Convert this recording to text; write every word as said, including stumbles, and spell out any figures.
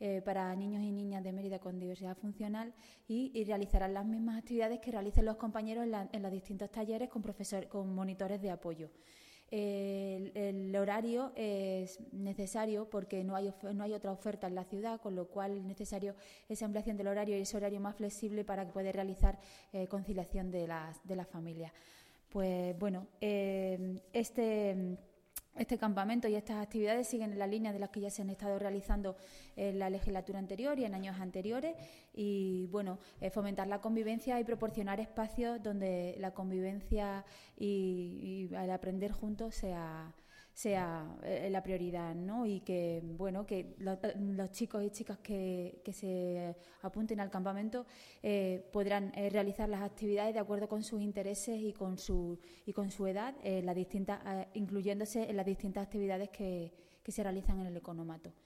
eh, para niños y niñas de Mérida con diversidad funcional y, y realizarán las mismas actividades que realicen los compañeros en, la, en los distintos talleres con, profesor, con monitores de apoyo. El, el horario es necesario porque no hay, no hay otra oferta en la ciudad, con lo cual es necesario esa ampliación del horario y ese horario más flexible para que pueda realizar eh, conciliación de las, de las familias. Pues bueno, eh, este... Este campamento y estas actividades siguen en la línea de las que ya se han estado realizando en la legislatura anterior y en años anteriores y, bueno, eh, fomentar la convivencia y proporcionar espacios donde la convivencia y, y el aprender juntos sea, sea eh, la prioridad, ¿no? Y que, bueno, que lo, los chicos y chicas que, que se apunten al campamento eh, podrán eh, realizar las actividades de acuerdo con sus intereses y con su, y con su edad, eh, las distintas, eh, incluyéndose en las distintas actividades que, que se realizan en el economato.